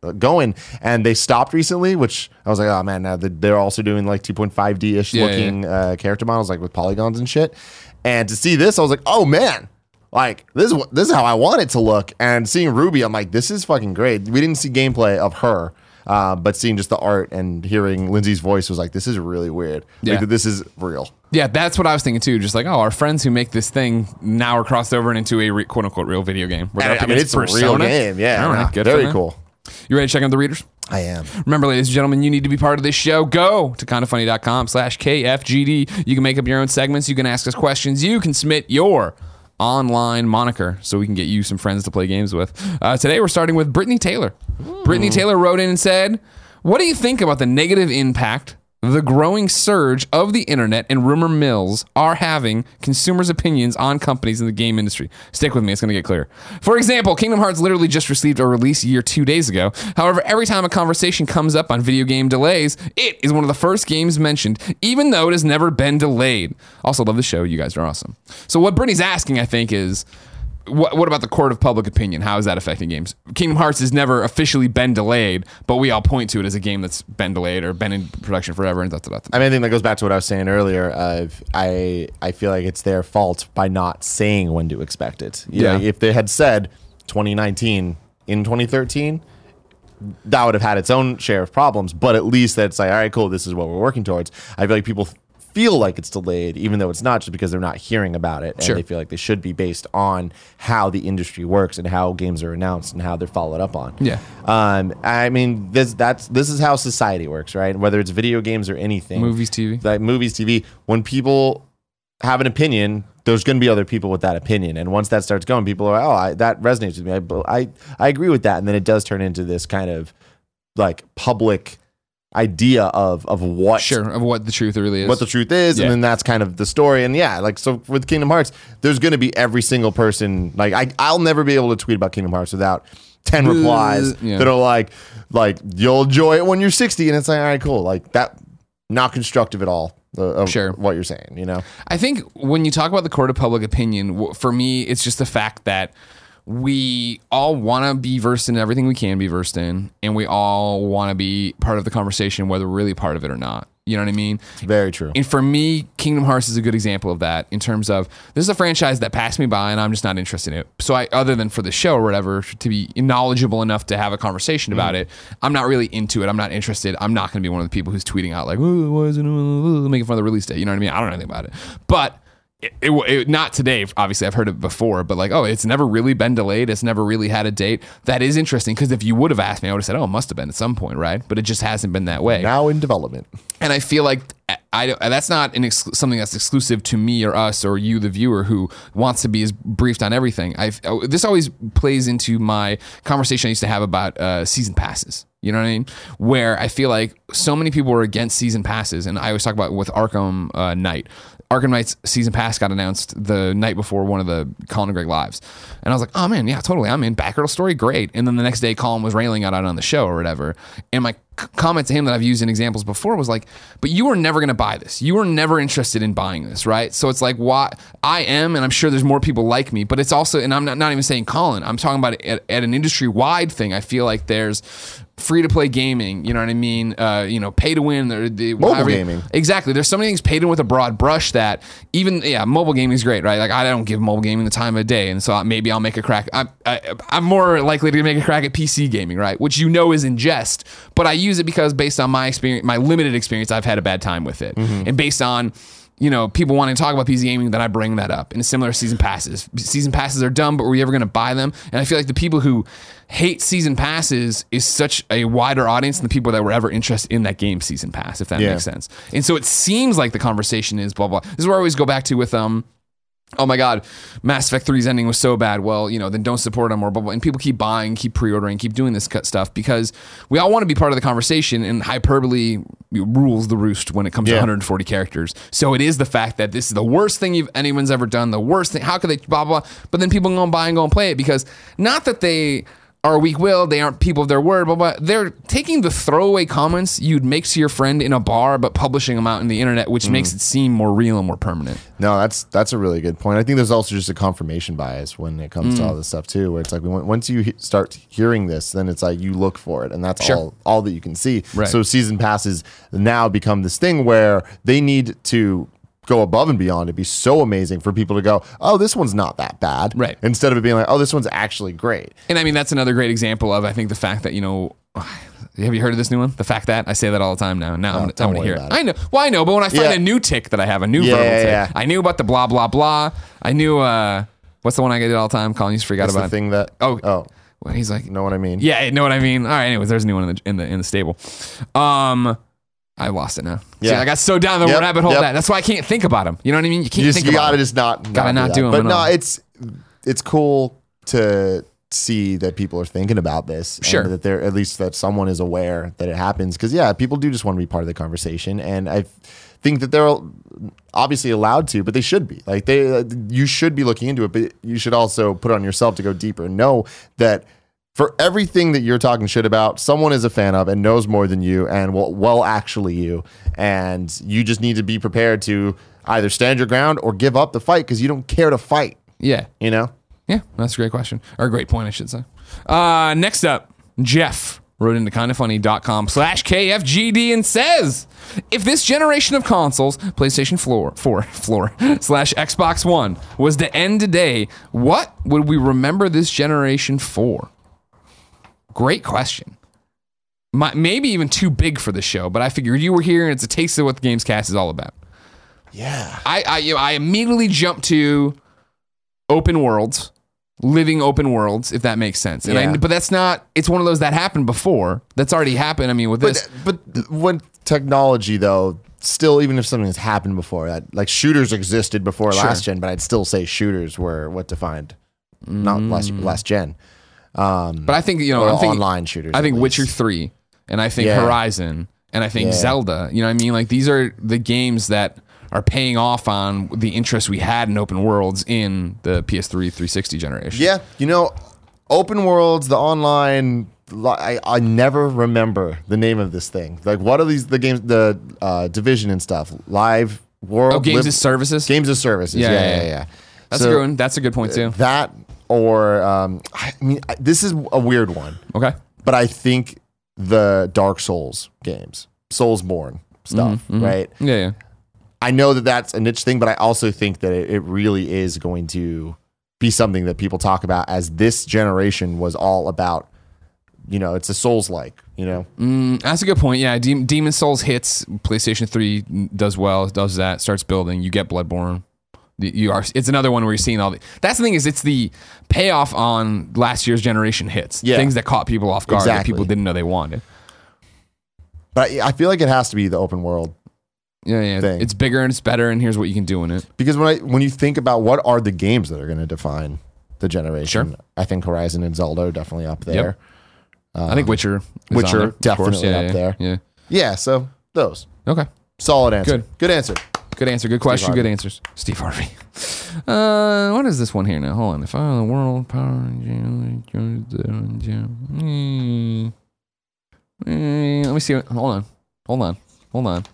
going, and they stopped recently, which I was like, oh man, now they're also doing like two point five D ish Yeah, looking Uh, character models, like with polygons and shit. And to see this, I was like, oh man, like this is what, this is how I want it to look. And seeing Ruby, I'm like, this is fucking great. We didn't see gameplay of her, uh, but seeing just the art and hearing Lindsay's voice was like, this is really weird. Yeah. Like, this is real. Yeah, that's what I was thinking too. Just like, oh, our friends who make this thing now are crossed over into a re- quote unquote real video game. We're And, up I mean, against it's a real Persona. game. Yeah, All right, no, good. for very them. cool. You ready to check out the readers? I am. Remember, ladies and gentlemen, you need to be part of this show. Go to kindafunny.com slash KFGD. You can make up your own segments. You can ask us questions. You can submit your online moniker so we can get you some friends to play games with. Uh, today, we're starting with Brittany Taylor. Ooh. Brittany Taylor wrote in and said, what do you think about the negative impact the growing surge of the internet and rumor mills are having consumers' opinions on companies in the game industry? Stick with me, it's going to get clear. For example, Kingdom Hearts literally just received a release year two days ago. However, every time a conversation comes up on video game delays, it is one of the first games mentioned, even though it has never been delayed. Also, love the show. You guys are awesome. So what Brittany's asking, I think, is... What, what about the court of public opinion? How is that affecting games? Kingdom Hearts has never officially been delayed, but we all point to it as a game that's been delayed or been in production forever. And da, da, da, da. I mean, I think that goes back to what I was saying earlier. Of I I feel like it's their fault by not saying when to expect it. You Yeah. know, if they had said twenty nineteen in twenty thirteen, that would have had its own share of problems. But at least that's like, all right, cool. This is what we're working towards. I feel like people feel like it's delayed, even though it's not, just because they're not hearing about it, and Sure. they feel like they should be based on how the industry works and how games are announced and how they're followed up on. Yeah. Um. I mean, this that's this is how society works, right? Whether it's video games or anything, Movies, T V. like movies, T V. When people have an opinion, there's going to be other people with that opinion, and once that starts going, people are, oh, I, that resonates with me. I, I I agree with that, and then it does turn into this kind of like public idea of of what Sure, of what the truth really is. what the truth is, Yeah. and then that's kind of the story. And yeah, like so with Kingdom Hearts, there's going to be every single person. Like I, I'll never be able to tweet about Kingdom Hearts without ten replies Yeah. that are like, like you'll enjoy it when you're sixty, and it's like, all right, cool, like that, not constructive at all. Uh, of Sure. what you're saying, you know. I think when you talk about the court of public opinion, w- for me, it's just the fact that we all want to be versed in everything we can be versed in, and we all want to be part of the conversation, whether we're really part of it or not. You know what I mean? It's very true. And for me, Kingdom Hearts is a good example of that in terms of this is a franchise that passed me by and I'm just not interested in it. So I, other than for the show or whatever, to be knowledgeable enough to have a conversation about it, I'm not really into it. I'm not interested. I'm not going to be one of the people who's tweeting out like, oh, why isn't it making fun of the release date? You know what I mean? I don't know anything about it. But It, it, it not today, obviously I've heard it before, but like, oh, it's never really been delayed. It's never really had a date. That is interesting because if you would have asked me, I would have said, oh, it must have been at some point, right? But it just hasn't been that way. Now in development. And I feel like I, I that's not an ex- something that's exclusive to me or us or you, the viewer, who wants to be as briefed on everything. I've, this always plays into my conversation I used to have about uh, season passes. You know what I mean? Where I feel like so many people were against season passes, and I always talk about with Arkham uh, Knight. Arkham Knight's season pass got announced the night before one of the Colin and Greg lives. And I was like, oh man, yeah, totally. I'm in. Batgirl story, great. And then the next day, Colin was railing out on the show or whatever. And my c- comment to him that I've used in examples before was like, but you were never going to buy this. You were never interested in buying this, right? So it's like, why? I am, and I'm sure there's more people like me, but it's also, and I'm not, not even saying Colin, I'm talking about it at, at an industry-wide thing. I feel like there's free-to-play gaming, you know what I mean? Uh, you know, pay-to-win. The, the, Mobile however- gaming. Exactly. There's so many things painted with a broad brush that even, yeah, mobile gaming is great, right? Like, I don't give mobile gaming the time of day, and so maybe I'll make a crack. I, I, I'm more likely to make a crack at P C gaming, right? Which you know is in jest, but I use it because based on my experience, my limited experience, I've had a bad time with it. Mm-hmm. And based on, you know, people wanting to talk about P C gaming, then I bring that up. And it's similar to season passes. Season passes are dumb, but were you ever going to buy them? And I feel like the people who hate season passes is such a wider audience than the people that were ever interested in that game season pass, if that Yeah. makes sense. And so it seems like the conversation is blah, blah. This is where I always go back to with, um, oh my God, Mass Effect three's ending was so bad. Well, you know, then don't support them or blah, blah. And people keep buying, keep pre-ordering, keep doing this cut stuff because we all want to be part of the conversation, and hyperbole rules the roost when it comes to Yeah. one hundred forty characters. So it is the fact that this is the worst thing you've, anyone's ever done, the worst thing. How could they blah, blah, but then people go and buy and go and play it because not that they are weak-willed, they aren't people of their word, blah, blah. They're taking the throwaway comments you'd make to your friend in a bar, but publishing them out in the internet, which mm. makes it seem more real and more permanent. No, that's that's a really good point. I think there's also just a confirmation bias when it comes mm. to all this stuff too, where it's like once you he- start hearing this, then it's like you look for it, and that's sure. all all that you can see. Right. So season passes now become this thing where they need to go above and beyond. It'd be so amazing for people to go, oh, this one's not that bad. Right. Instead of it being like, oh, this one's actually great. And I mean, that's another great example of, I think, the fact that, you know, have you heard of this new one? The fact that I say that all the time now. Now No, I'm, don't I'm going to worry hear about it. it. I know. Well, I know, but when I find Yeah. a new tick that I have, a new Yeah, verbal yeah, tick, yeah. I knew about the blah, blah, blah. I knew, uh, what's the one I get all the time? Colin used to freak out That's about. the thing that, Oh. oh, Well, he's like, you know what I mean? yeah, you know what I mean? All right, anyways, there's a new one in the in the, in the stable. Um... I lost it now. Yeah. See, I got so down the Yep, rabbit hole yep. that. That's why I can't think about them. You know what I mean? You can't You just think you about gotta them. just not Gotta not that. do 'em But at no, all. it's it's cool to see that people are thinking about this. and Sure. that they're at least that someone is aware that it happens. Because yeah, people do just want to be part of the conversation, and I think that they're obviously allowed to, but they should be. Like they, you should be looking into it, but you should also put it on yourself to go deeper and know that. For everything that you're talking shit about, someone is a fan of and knows more than you and will well actually you. And you just need to be prepared to either stand your ground or give up the fight because you don't care to fight. Yeah. You know? Yeah, that's a great question. Or a great point, I should say. Uh, next up, Jeff wrote into kindafunny.com slash KFGD and says, if this generation of consoles, PlayStation four, four, floor, slash Xbox One, was to end today, what would we remember this generation for? Great question. My, maybe even too big for the show, but I figured you were here and it's a taste of what the Gamescast is all about. Yeah. I I, you know, I immediately jumped to open worlds, living open worlds, if that makes sense. And Yeah. I, but that's not, it's one of those that happened before. That's already happened. I mean, with this. But, but when technology, though, still, even if something has happened before, that like shooters existed before Sure. last gen, but I'd still say shooters were what defined, not last, last gen. Um, But I think, you know, or I'm thinking, online shooters. I at think least. Witcher three, and I think Yeah. Horizon, and I think Yeah. Zelda. You know what I mean? Like, these are the games that are paying off on the interest we had in open worlds in the P S three three sixty generation. Yeah, you know, open worlds, the online. li- I, I never remember the name of this thing. Like, what are these? The games, the uh, Division and stuff. Live world. Oh, games live- as services? Games as services. Yeah, Yeah, yeah, yeah, yeah. yeah. That's So, a good one. That's a good point, too. That or um, I mean, I- this is a weird one, Okay. but I think the Dark Souls games, Soulsborne stuff, Mm-hmm, right? Yeah, yeah. I know that that's a niche thing, but I also think that it, it really is going to be something that people talk about as this generation was all about. You know, it's a Souls-like, you know? Mm, that's a good point. Yeah, Dem- Demon Souls hits. PlayStation three does well, does that, starts building. You get Bloodborne. The- You are. It's another one where you're seeing all the. That's the thing is, it's the payoff on last year's generation hits. Yeah. Things that caught people off guard that Exactly. people didn't know they wanted. But I, I feel like it has to be the open world. Yeah, yeah. Thing. It's bigger and it's better, and here's what you can do in it. Because when I when you think about what are the games that are going to define the generation, Sure. I think Horizon and Zelda are definitely up there. I think Witcher. Is Witcher, on there, of definitely course. Yeah, up yeah, there. Yeah. Yeah, so those. Okay. Solid answer. Good. Good answer. Good answer. Good question. Harvey. Good answers. Steve Harvey. Uh, what is this one here now? Hold on. If I were the world power. Hmm. Hmm, Let me see. What, hold on. Hold on. Hold on.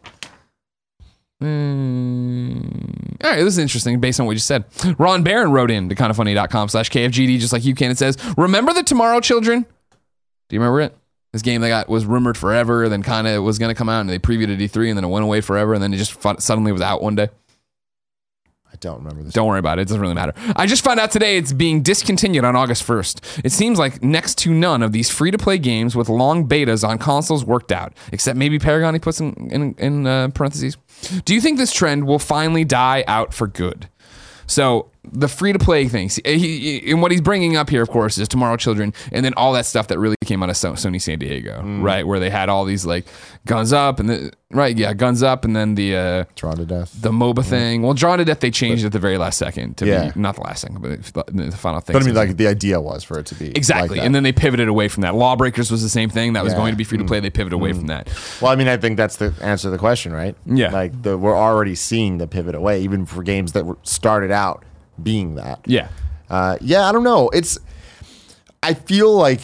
Hmm. All right, this is interesting based on what you said. Ron Barron wrote in to kindafunny.com slash KFGD just like you can. It says, remember the Tomorrow Children? Do you remember it? This game that got was rumored forever, then kind of was going to come out, and they previewed it at E three, and then it went away forever, and then it just fu- suddenly was out one day. I don't remember this. Don't worry about it. It doesn't really matter. I just found out today it's being discontinued on August first. It seems like next to none of these free-to-play games with long betas on consoles worked out, except maybe Paragon he puts in, in, in uh, parentheses. Do you think this trend will finally die out for good? So the free-to-play things, he, he, and what he's bringing up here, of course, is Tomorrow Children, and then all that stuff that really came out of So- Sony San Diego, Mm. right? Where they had all these like Guns Up, and the, right, yeah, Guns Up, and then the uh, Drawn to Death. the MOBA thing. Well, Drawn to Death, they changed at the very last second to Yeah. be not the last second, but the final thing. But I mean, like, the idea was for it to be. exactly, like that. and then they pivoted away from that. Lawbreakers was the same thing that was Yeah. going to be free to play. They pivoted away from that. Well, I mean, I think that's the answer to the question, right? Yeah. Like, the, we're already seeing the pivot away, even for games that were started out being that. Yeah, Uh, yeah, I don't know. It's I feel like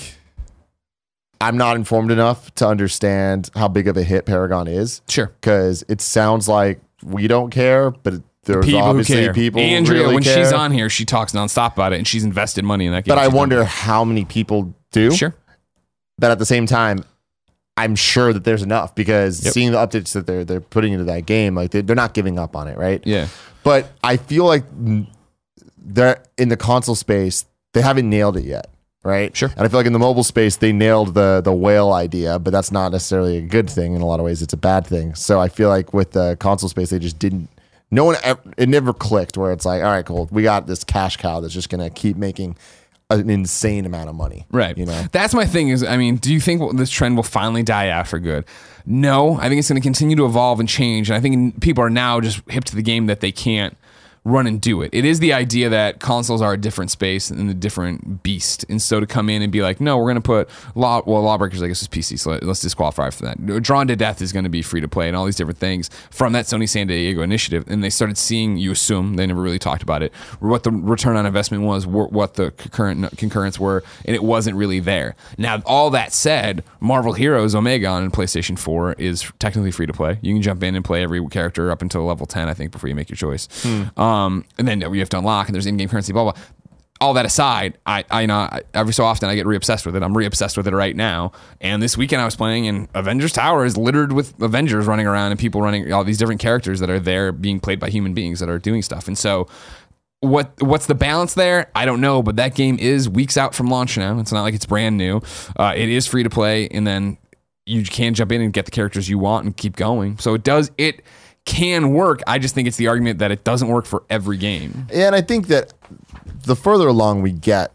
I'm not informed enough to understand how big of a hit Paragon is. Sure. Because it sounds like we don't care, but there's People who obviously care. people Andrea, who really when care. she's on here, she talks nonstop about it, and she's invested money in that game. But I She's done wonder how many people do. it. Sure. But at the same time, I'm sure that there's enough because Yep. seeing the updates that they're they're putting into that game, like they, they're not giving up on it, right? Yeah. But I feel like they're in the console space, they haven't nailed it yet, right? Sure. And I feel like in the mobile space, they nailed the the whale idea, but that's not necessarily a good thing. In a lot of ways, it's a bad thing. So I feel like with the console space, they just didn't. No one, ever, it never clicked where it's like, all right, cool, we got this cash cow that's just gonna keep making an insane amount of money, Right. You know, That's my thing is, I mean, do you think this trend will finally die out for good? No, I think it's going to continue to evolve and change. And I think people are now just hip to the game that they can't run and do it. It is the idea that consoles are a different space and a different beast. And so to come in and be like, no, we're going to put law, well, Lawbreakers, I guess, is P C. So let's disqualify for that. Drawn to Death is going to be free to play and all these different things from that Sony San Diego initiative. And they started seeing, you assume, they never really talked about it, what the return on investment was, what the concurrent concurrents were, and it wasn't really there. Now, all that said, Marvel Heroes Omega on PlayStation four is technically free to play. You can jump in and play every character up until level ten, I think, before you make your choice. Hmm. Um, Um, and then you have to unlock, and there's in-game currency, blah, blah. All that aside, I, I know I, every so often I get re-obsessed with it. I'm re-obsessed with it right now. And this weekend I was playing, and Avengers Tower is littered with Avengers running around and people running, all these different characters that are there being played by human beings that are doing stuff. And so what what's the balance there? I don't know, but that game is weeks out from launch now. It's not like it's brand new. Uh, it is free to play, and then you can jump in and get the characters you want and keep going. So it does, it can work. I just think it's the argument that it doesn't work for every game. and I think that the further along we get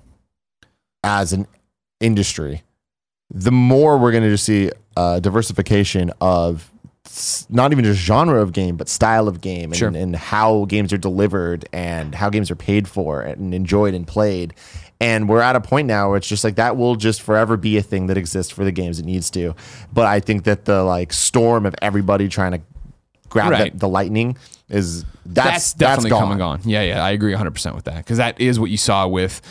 as an industry, the more we're going to just see uh, diversification of s- not even just genre of game, but style of game and, Sure. and how games are delivered and how games are paid for and enjoyed and played. And we're at a point now where it's just like that will just forever be a thing that exists for the games it needs to. But I think that the like storm of everybody trying to grab Right. the, the lightning is That's, that's definitely that's come and gone. Yeah, yeah, I agree one hundred percent with that, because that is what you saw with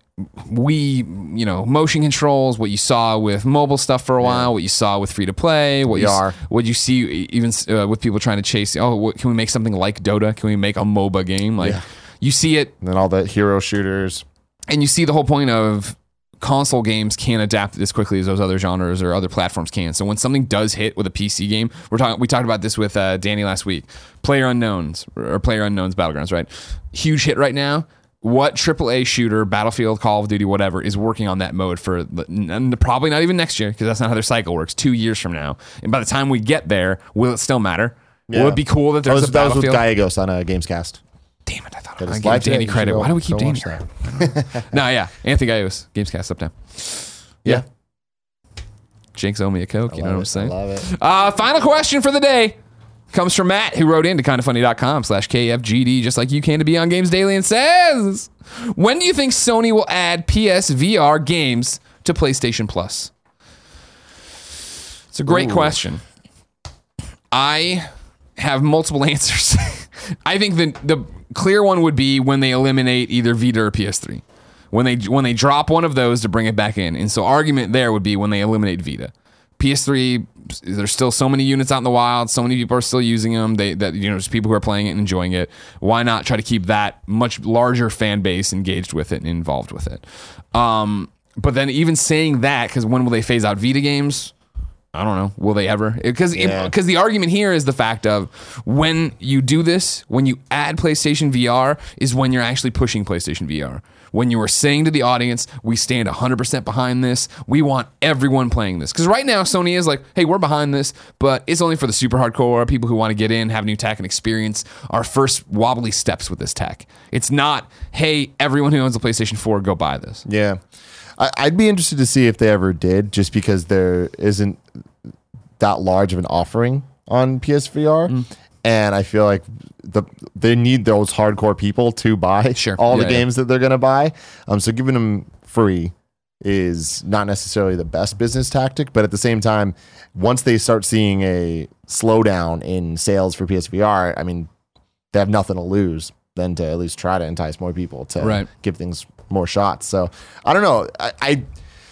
Wii, you know, motion controls, what you saw with mobile stuff for a while, what you saw with free to play, what V you R. s- what you see even uh, with people trying to chase. Oh, what, can we make something like Dota? Can we make a MOBA game? Like Yeah. you see it, and then all the hero shooters. and you see the whole point of console games can't adapt as quickly as those other genres or other platforms can. So when something does hit with a P C game, we're talking. We talked about this with uh, Danny last week. Player Unknowns or Player Unknowns Battlegrounds, right? Huge hit right now. What triple A shooter, Battlefield, Call of Duty, whatever, is working on that mode for the, and probably not even next year, because that's not how their cycle works. Two years from now, and by the time we get there, will it still matter? Will it be cool that That there's was, a that was with Battlefield? Gallegos on a Gamescast. Damn it! I thought That I is gave live Danny today. credit. You should Why do we go- keep go Danny watch credit? that. No, yeah, Anthony Gallegos, Gamescast up down. Yeah, Jinx owe me a Coke, you know what I'm saying? I love it. Uh, final question for the day comes from Matt, who wrote into kindafunny.com slash KFGD, just like you can, to be on Games Daily, and says, when do you think Sony will add P S V R games to PlayStation Plus? It's a great Ooh. question. I have multiple answers. I think the, the clear one would be when they eliminate either Vita or P S three. When they when they drop one of those to bring it back in. And so argument there would be when they eliminate Vita. P S three, there's still so many units out in the wild. So many people are still using them. They that you know, there's people who are playing it and enjoying it. Why not try to keep that much larger fan base engaged with it and involved with it? Um, but then even saying that, because when will they phase out Vita games? I don't know. Will they ever? Because Yeah. because the argument here is the fact of when you do this, when you add PlayStation V R, is when you're actually pushing PlayStation V R. When you are saying to the audience, we stand one hundred percent behind this. We want everyone playing this. Because right now, Sony is like, hey, we're behind this, but it's only for the super hardcore, people who want to get in, have new tech, and experience our first wobbly steps with this tech. It's not, hey, everyone who owns a PlayStation four, go buy this. Yeah. I, I'd be interested to see if they ever did, just because there isn't that large of an offering on P S V R. Mm. And I feel like the they need those hardcore people to buy Sure. all Yeah, the games that they're going to buy. Um, so giving them free is not necessarily the best business tactic, but at the same time, once they start seeing a slowdown in sales for P S V R, I mean, they have nothing to lose. than to at least try to entice more people to Right. give things more shots. So I don't know. I, I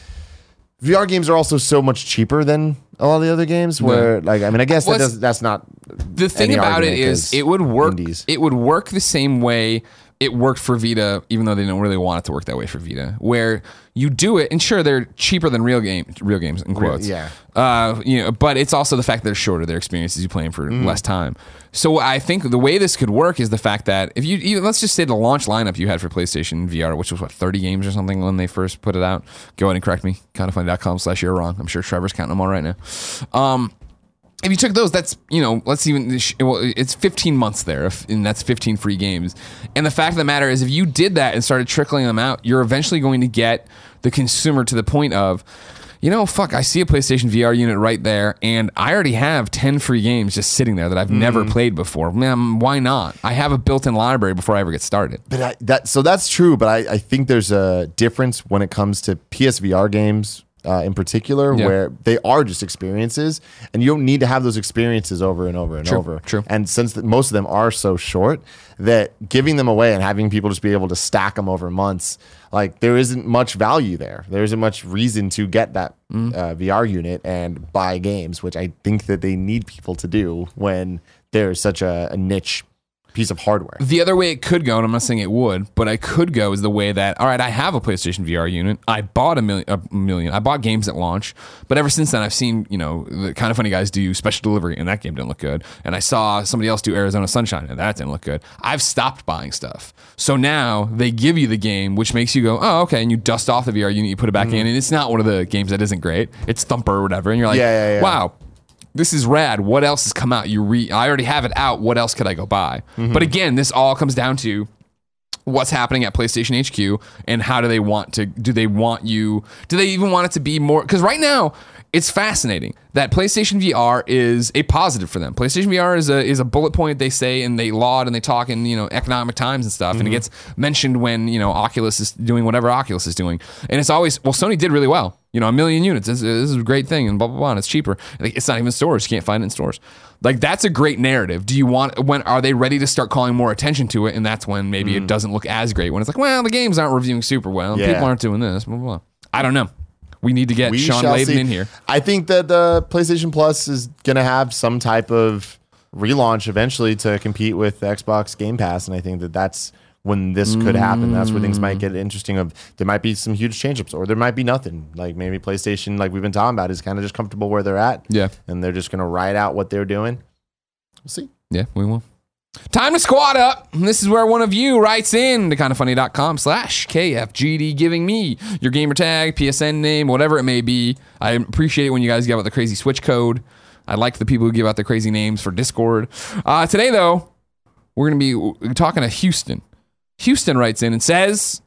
V R games are also so much cheaper than a lot of the other games. Where like I mean, I guess that Well, does, that's not The thing any about it argument, is 'cause it would work indies. it would work the same way it worked for Vita, even though they don't really want it to work that way for Vita, where you do it, and sure, they're cheaper than real game, real games in quotes. yeah. Uh, you know, but it's also the fact that they're shorter. Their experiences you playing for less time. So I think the way this could work is the fact that if you, even, let's just say the launch lineup you had for PlayStation V R, which was what, thirty games or something when they first put it out. Go ahead and correct me. kindafunny.com slash you're wrong. I'm sure Trevor's counting them all right now. Um, If you took those, that's, you know, let's even, well, it's fifteen months there, if, and that's fifteen free games. And the fact of the matter is, if you did that and started trickling them out, you're eventually going to get the consumer to the point of, you know, fuck, I see a PlayStation V R unit right there, and I already have ten free games just sitting there that I've mm-hmm. never played before. Man, why not? I have a built-in library before I ever get started. But I, that so that's true, but I, I think there's a difference when it comes to P S V R games. Uh, in particular, Yeah. where they are just experiences, and you don't need to have those experiences over and over and True, over. true. And since the, most of them are so short, that giving them away and having people just be able to stack them over months, like there isn't much value there. There isn't much reason to get that Mm. uh, V R unit and buy games, which I think that they need people to do when there's such a, a niche piece of hardware. The other way it could go, and I'm not saying it would, but I could go is the way that, all right, I have a PlayStation V R unit. I bought a million, a million. I bought games at launch, but ever since then, I've seen, you know, the Kind of Funny guys do Special Delivery, and that game didn't look good. And I saw somebody else do Arizona Sunshine, and that didn't look good. I've stopped buying stuff. So now they give you the game, which makes you go, oh, okay, and you dust off the V R unit, you put it back in, and it's not one of the games that isn't great. It's Thumper or whatever, and you're like, Yeah, yeah, yeah. wow. This is rad. What else has come out? You re I already have it out. What else could I go buy? Mm-hmm. But again, this all comes down to what's happening at PlayStation H Q and how do they want to, do they want you, do they even want it to be more? Because right now, it's fascinating that PlayStation V R is a positive for them. PlayStation V R is a is a bullet point they say, and they laud and they talk in, you know, economic times and stuff, mm-hmm. and it gets mentioned when, you know, Oculus is doing whatever Oculus is doing, and it's always, well, Sony did really well, you know, a million units. This, this is a great thing, and blah blah blah. And it's cheaper. It's not even in stores. You can't find it in stores. Like, that's a great narrative. Do you want, when are they ready to start calling more attention to it? And that's when maybe mm. it doesn't look as great. When it's like, well, the games aren't reviewing super well. Yeah. People aren't doing this. Blah, blah, blah. I don't know. We need to get We Sean shall Layden see. in here. I think that the PlayStation Plus is going to have some type of relaunch eventually to compete with Xbox Game Pass, and I think that that's when this could happen. That's where things might get interesting. Of there might be some huge change-ups, or there might be nothing. Like maybe PlayStation, like we've been talking about, is kind of just comfortable where they're at. Yeah. And they're just going to ride out what they're doing. We'll see. Yeah, we will. Time to squad up. This is where one of you writes in to kindafunny.com slash KFGD, giving me your gamer tag, P S N name, whatever it may be. I appreciate it when you guys give out the crazy Switch code. I like the people who give out the crazy names for Discord. Uh, today, though, we're going to be talking to Houston. Houston writes in and says,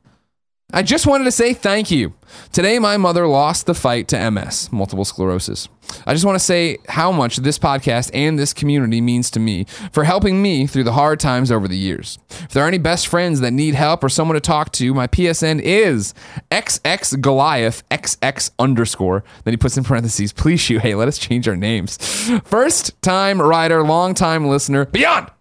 I just wanted to say thank you. Today, my mother lost the fight to M S, multiple sclerosis. I just want to say how much this podcast and this community means to me for helping me through the hard times over the years. If there are any best friends that need help or someone to talk to, my P S N is X X Goliath X X underscore. Then he puts in parentheses, please shoot, hey, let us change our names. First time writer, long time listener, beyond.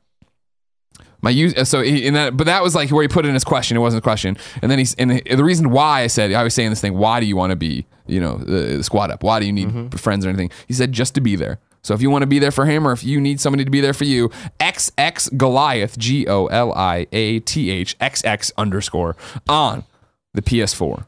My use so he, in that, but that was like where he put in his question. It wasn't a question. And then he's and the, the reason why I said I was saying this thing. Why do you want to be, you know, the, the squad up? Why do you need mm-hmm. friends or anything? He said just to be there. So if you want to be there for him, or if you need somebody to be there for you, X X Goliath G O L I A T H X X underscore on the P S four.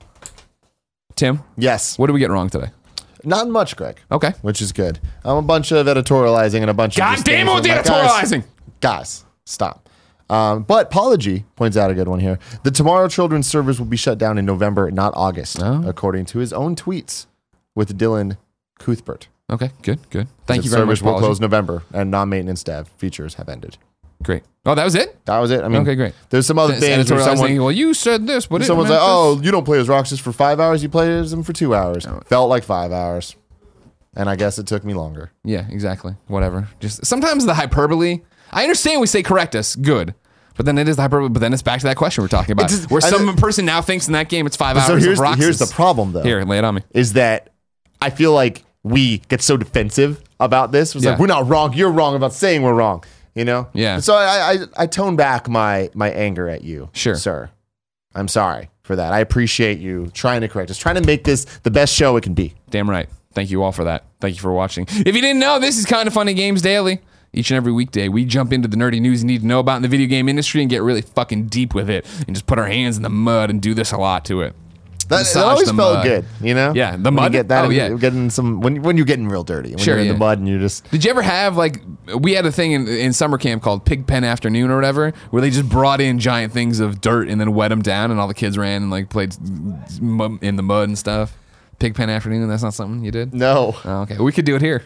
Tim, Yes. what did we get wrong today? Not much, Greg. Okay, Which is good. Um, a bunch of editorializing and a bunch God of just damn things it with the where I'm like, guys, editorializing. Guys, stop. Um, but Pology points out a good one here. The Tomorrow Children's servers will be shut down in November, not August, Oh. according to his own tweets with Dylan Cuthbert. Okay, good, good. Thank The you very much. servers will Apology. close November, and non-maintenance dev features have ended. Great. Oh, that was it? That was it. I mean, Okay, great. There's some other It's things where editorializing, someone, well, you said this, but it someone's meant like, this. "Oh, you don't play as Roxas for five hours. You play as them for two hours." Felt like five hours, and I guess it took me longer. Yeah, exactly. Whatever. Just sometimes the hyperbole. I understand we say correct us, good, but then it is the hyperbole. But then it's back to that question we're talking about, just- where I some th- person now thinks in that game it's five So hours here's of Roxas. here's the problem, though. Here, lay it on me. Is that I feel like we get so defensive about this. It's Yeah. like, we're not wrong. You're wrong about saying we're wrong. You know? Yeah. So I, I I tone back my my anger at you, Sure. sir. I'm sorry for that. I appreciate you trying to correct us, trying to make this the best show it can be. Damn right. Thank you all for that. Thank you for watching. If you didn't know, this is Kind of Funny Games Daily. Each and every weekday, we jump into the nerdy news you need to know about in the video game industry and get really fucking deep with it and just put our hands in the mud and do this a lot to it. That, Massage that always the felt mud. good, you know? Yeah, the When mud? You get that, Oh, yeah. you're getting some when when you're getting real dirty. When Sure, you're in yeah. the mud and you're just Did you ever have, like, we had a thing in, in summer camp called Pig Pen Afternoon or whatever, where they just brought in giant things of dirt and then wet them down and all the kids ran and, like, played mu- in the mud and stuff? Pig Pen Afternoon, that's not something you did? no. Oh, okay. We could do it here.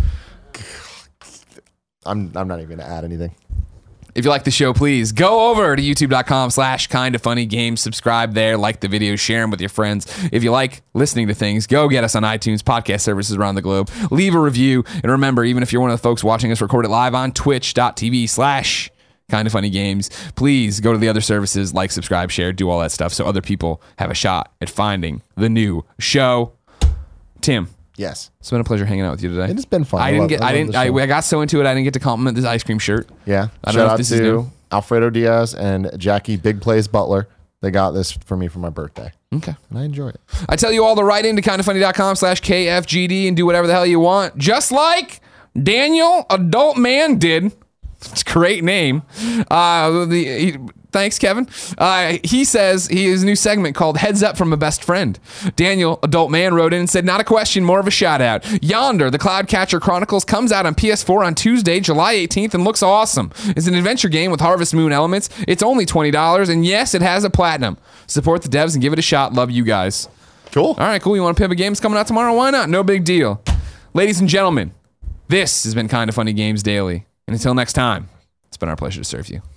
I'm I'm not even gonna add anything. If you like the show, please go over to youtube.com slash kind of funny games. Subscribe there, like the video, share them with your friends. If you like listening to things, go get us on iTunes, podcast services around the globe. Leave a review. And remember, even if you're one of the folks watching us record it live on twitch.tv slash kind of funny games, please go to the other services, like, subscribe, share, do all that stuff so other people have a shot at finding the new show. Tim. Yes. It's been a pleasure hanging out with you today. It has been fun. I I didn't love- get. I I, love didn't. the I, show. I got so into it. I didn't get to compliment this ice cream shirt. Yeah. I don't Shout know if out this is to new. Alfredo Diaz and Jackie Big Plays Butler. They got this for me for my birthday. Okay. And I enjoy it. I tell you all to write into kindoffunny.com slash KFGD and do whatever the hell you want, just like Daniel Adult Man did. It's a great name. Uh, the, he, thanks, Kevin. Uh, he says he has a new segment called Heads Up from a Best Friend. Daniel Adult Man wrote in and said, not a question, more of a shout out. Yonder, the Cloudcatcher Chronicles, comes out on P S four on Tuesday, July eighteenth, and looks awesome. It's an adventure game with Harvest Moon elements. It's only twenty dollars, and yes, it has a platinum. Support the devs and give it a shot. Love you guys. Cool. All right, cool. You want to pimp a game? It's coming out tomorrow? Why not? No big deal. Ladies and gentlemen, this has been Kind of Funny Games Daily. And until next time, it's been our pleasure to serve you.